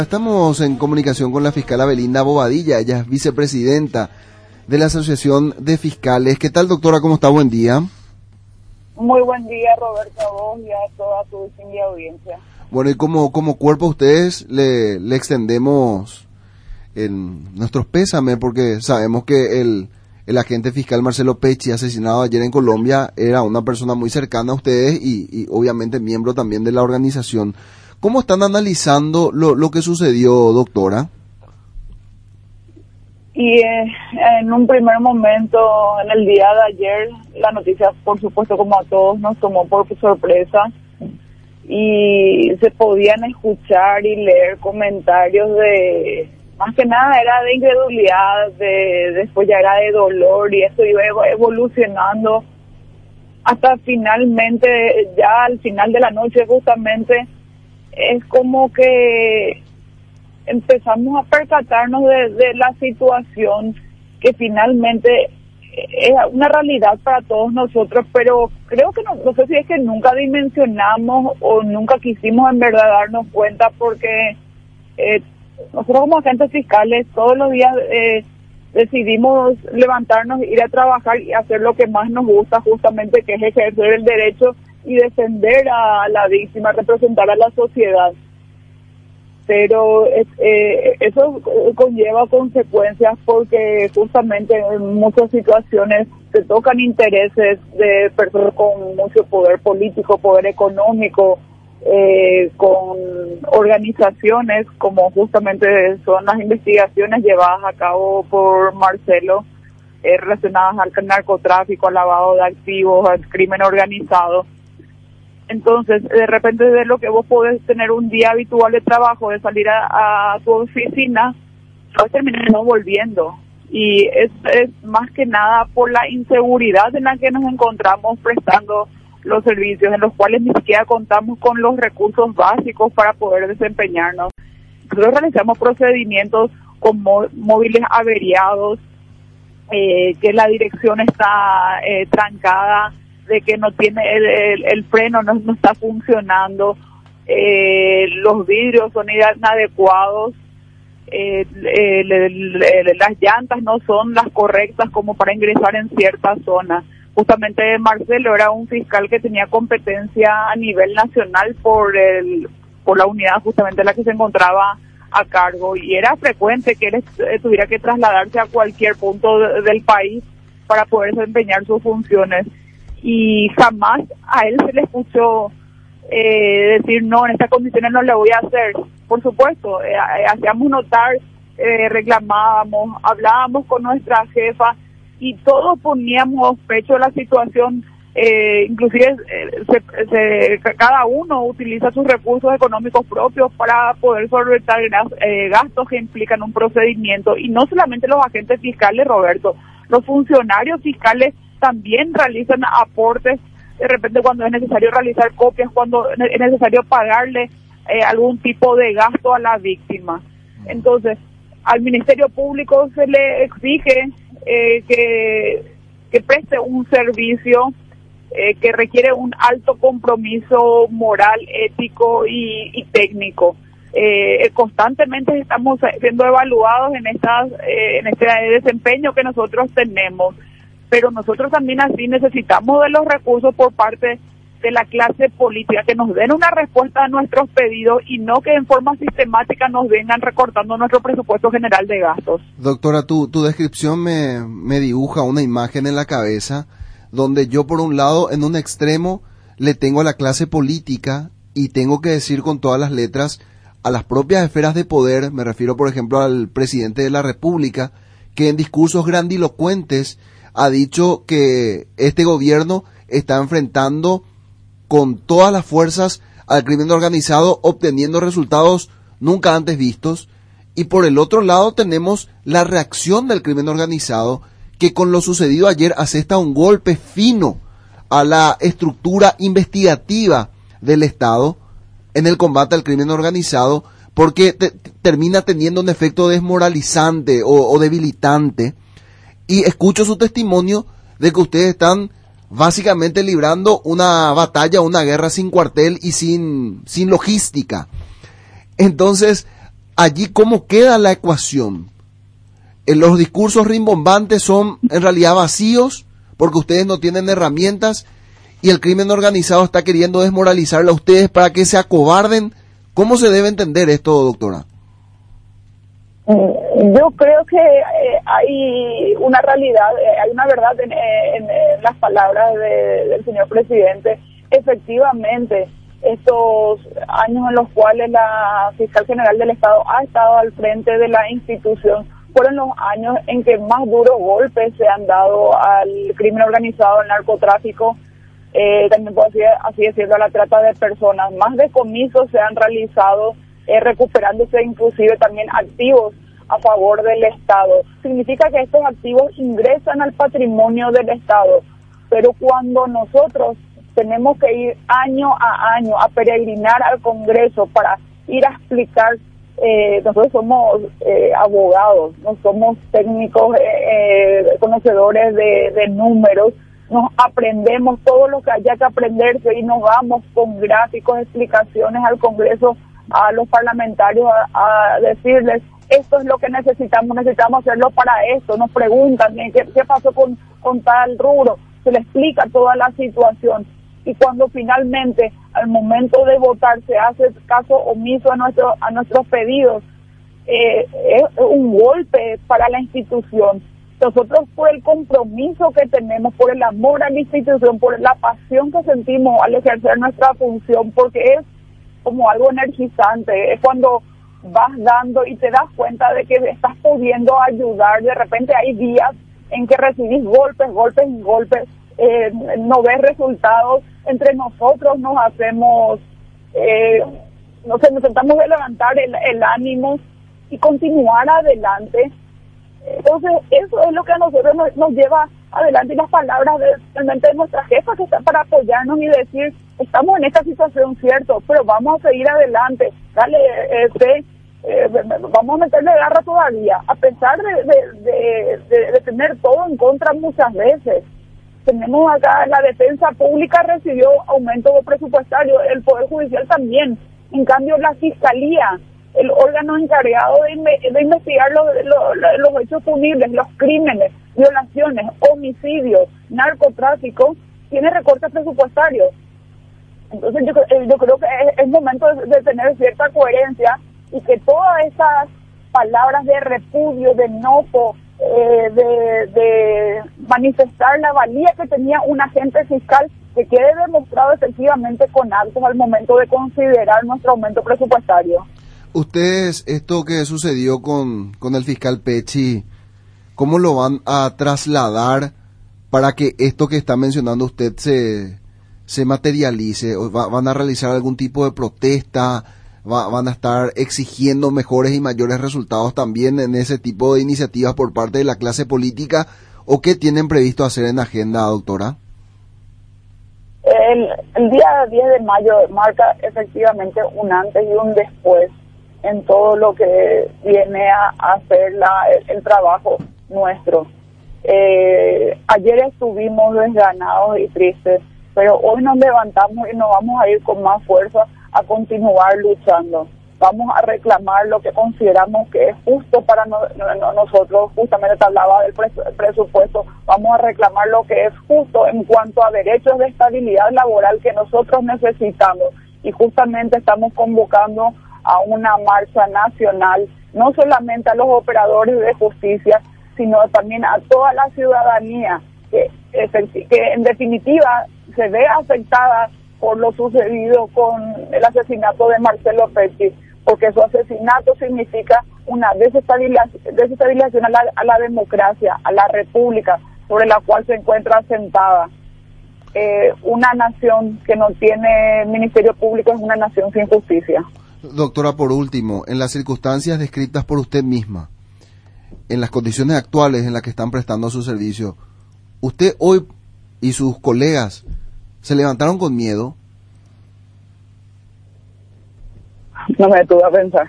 Estamos en comunicación con la fiscal Belinda Bobadilla, ella es vicepresidenta de la Asociación de Fiscales. ¿Qué tal, doctora? ¿Cómo está? Buen día. Muy buen día, Roberto, a vos y a toda tu distinguida audiencia. Bueno, y como cuerpo a ustedes le extendemos nuestros pésames, porque sabemos que el agente fiscal Marcelo Pecci, asesinado ayer en Colombia, era una persona muy cercana a ustedes y obviamente miembro también de la organización. ¿Cómo están analizando lo que sucedió, doctora? Y en un primer momento, en el día de ayer, la noticia, por supuesto, como a todos, nos tomó por sorpresa y se podían escuchar y leer comentarios más que nada era de incredulidad, después ya era de dolor, y esto iba evolucionando hasta finalmente, ya al final de la noche justamente, es como que empezamos a percatarnos de la situación que finalmente es una realidad para todos nosotros, pero creo que no sé si es que nunca dimensionamos o nunca quisimos en verdad darnos cuenta, porque nosotros como agentes fiscales todos los días decidimos levantarnos, ir a trabajar y hacer lo que más nos gusta, justamente, que es ejercer el derecho y defender a la víctima, representar a la sociedad. Pero eso conlleva consecuencias, porque justamente en muchas situaciones se tocan intereses de personas con mucho poder político, poder económico, con organizaciones como justamente son las investigaciones llevadas a cabo por Marcelo, relacionadas al narcotráfico, al lavado de activos, al crimen organizado. Entonces, de repente, de lo que vos podés tener un día habitual de trabajo, de salir a tu oficina, vas terminando volviendo. Y es más que nada por la inseguridad en la que nos encontramos prestando los servicios, en los cuales ni siquiera contamos con los recursos básicos para poder desempeñarnos. Nosotros realizamos procedimientos con móviles averiados, que la dirección está trancada, de que no tiene el freno, no está funcionando, los vidrios son inadecuados, las llantas no son las correctas como para ingresar en ciertas zonas. Justamente Marcelo era un fiscal que tenía competencia a nivel nacional por la unidad justamente en la que se encontraba a cargo, y era frecuente que él tuviera que trasladarse a cualquier punto del país para poder desempeñar sus funciones. Y jamás a él se le escuchó decir, no, en estas condiciones no le voy a hacer. Por supuesto, hacíamos notar, reclamábamos, hablábamos con nuestra jefa, y todos poníamos pecho a la situación. Inclusive cada uno utiliza sus recursos económicos propios para poder solventar gastos que implican un procedimiento. Y no solamente los agentes fiscales, Roberto, los funcionarios fiscales también realizan aportes, de repente cuando es necesario realizar copias, cuando es necesario pagarle algún tipo de gasto a la víctima. Entonces, al Ministerio Público se le exige que preste un servicio que requiere un alto compromiso moral, ético y técnico. Constantemente estamos siendo evaluados en este desempeño que nosotros tenemos, pero nosotros también así necesitamos de los recursos por parte de la clase política, que nos den una respuesta a nuestros pedidos y no que en forma sistemática nos vengan recortando nuestro presupuesto general de gastos. Doctora, tu descripción me dibuja una imagen en la cabeza donde yo, por un lado, en un extremo le tengo a la clase política, y tengo que decir con todas las letras a las propias esferas de poder, me refiero por ejemplo al presidente de la República, que en discursos grandilocuentes ha dicho que este gobierno está enfrentando con todas las fuerzas al crimen organizado, obteniendo resultados nunca antes vistos. Y por el otro lado tenemos la reacción del crimen organizado, que con lo sucedido ayer asesta un golpe fino a la estructura investigativa del Estado en el combate al crimen organizado, porque termina teniendo un efecto desmoralizante o debilitante. Y escucho su testimonio de que ustedes están básicamente librando una batalla, una guerra sin cuartel y sin logística. Entonces, allí ¿cómo queda la ecuación? Los discursos rimbombantes son en realidad vacíos porque ustedes no tienen herramientas y el crimen organizado está queriendo desmoralizarle a ustedes para que se acobarden. ¿Cómo se debe entender esto, doctora? Yo creo que hay una realidad, hay una verdad en las palabras del señor presidente. Efectivamente, estos años en los cuales la fiscal general del Estado ha estado al frente de la institución fueron los años en que más duros golpes se han dado al crimen organizado, al narcotráfico, también puedo decir, así decirlo, a la trata de personas. Más decomisos se han realizado, recuperándose inclusive también activos a favor del Estado. Significa que estos activos ingresan al patrimonio del Estado, pero cuando nosotros tenemos que ir año a año a peregrinar al Congreso para ir a explicar, nosotros somos abogados, no somos técnicos conocedores de números, nos aprendemos todo lo que haya que aprenderse y nos vamos con gráficos, explicaciones al Congreso, a los parlamentarios, a decirles, esto es lo que necesitamos hacerlo para esto. Nos preguntan qué pasó con tal rubro, se le explica toda la situación. Y cuando finalmente, al momento de votar, se hace caso omiso a nuestros pedidos, es un golpe para la institución. Nosotros, por el compromiso que tenemos, por el amor a la institución, por la pasión que sentimos al ejercer nuestra función, porque es como algo energizante, es cuando vas dando y te das cuenta de que estás pudiendo ayudar. De repente hay días en que recibís golpes, no ves resultados. Entre nosotros nos hacemos, nos tratamos de levantar el ánimo y continuar adelante. Entonces eso es lo que a nosotros nos lleva adelante, y las palabras realmente de nuestra jefa, que está para apoyarnos y decir, estamos en esta situación, cierto, pero vamos a seguir adelante, dale, vamos a meterle garra todavía, a pesar de tener todo en contra muchas veces. Tenemos acá, la defensa pública recibió aumento presupuestario, el Poder Judicial también. En cambio, la Fiscalía, el órgano encargado de investigar los hechos punibles, los crímenes, violaciones, homicidios, narcotráfico, tiene recortes presupuestarios. Entonces yo creo que es momento de tener cierta coherencia y que todas esas palabras de repudio, de enojo, de manifestar la valía que tenía un agente fiscal, que quede demostrado efectivamente con actos al momento de considerar nuestro aumento presupuestario. Ustedes, esto que sucedió con el fiscal Pecci, ¿cómo lo van a trasladar para que esto que está mencionando usted se materialice? ¿Van a realizar algún tipo de protesta? ¿Van a estar exigiendo mejores y mayores resultados también en ese tipo de iniciativas por parte de la clase política? ¿O qué tienen previsto hacer en agenda, doctora? El día 10 de mayo marca efectivamente un antes y un después en todo lo que viene a hacer el trabajo nuestro. Ayer estuvimos desganados y tristes, pero hoy nos levantamos y nos vamos a ir con más fuerza a continuar luchando. Vamos a reclamar lo que consideramos que es justo para nosotros. Justamente te hablaba del presupuesto. Vamos a reclamar lo que es justo en cuanto a derechos de estabilidad laboral que nosotros necesitamos. Y justamente estamos convocando a una marcha nacional, no solamente a los operadores de justicia, sino también a toda la ciudadanía que en definitiva se ve afectada por lo sucedido con el asesinato de Marcelo Pecci, porque su asesinato significa una desestabilización a la democracia, a la república sobre la cual se encuentra asentada. Una nación que no tiene ministerio público es una nación sin justicia. Doctora, por último, en las circunstancias descritas por usted misma, en las condiciones actuales en las que están prestando su servicio, ¿usted hoy y sus colegas se levantaron con miedo? No me detuve a pensar.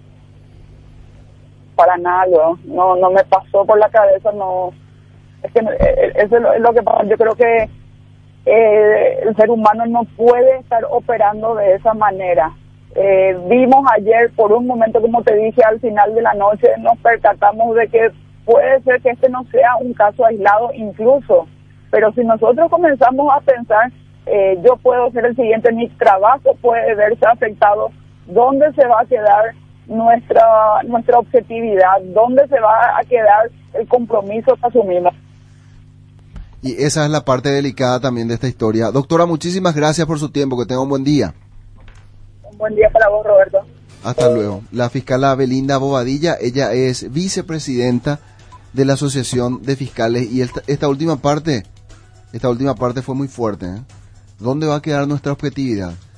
Para nada, no me pasó por la cabeza, no. Es que eso es lo que pasa. Yo creo que el ser humano no puede estar operando de esa manera. Vimos ayer por un momento, como te dije, al final de la noche nos percatamos de que puede ser que este no sea un caso aislado incluso, pero si nosotros comenzamos a pensar, yo puedo ser el siguiente, mi trabajo puede verse afectado, ¿dónde se va a quedar nuestra objetividad? ¿Dónde se va a quedar el compromiso que asumimos? Y esa es la parte delicada también de esta historia. Doctora, muchísimas gracias por su tiempo, que tenga un buen día. Un buen día para vos, Roberto. Hasta luego. La fiscala Belinda Bobadilla, ella es vicepresidenta de la Asociación de Fiscales, y esta última parte fue muy fuerte, ¿eh? ¿Dónde va a quedar nuestra objetividad?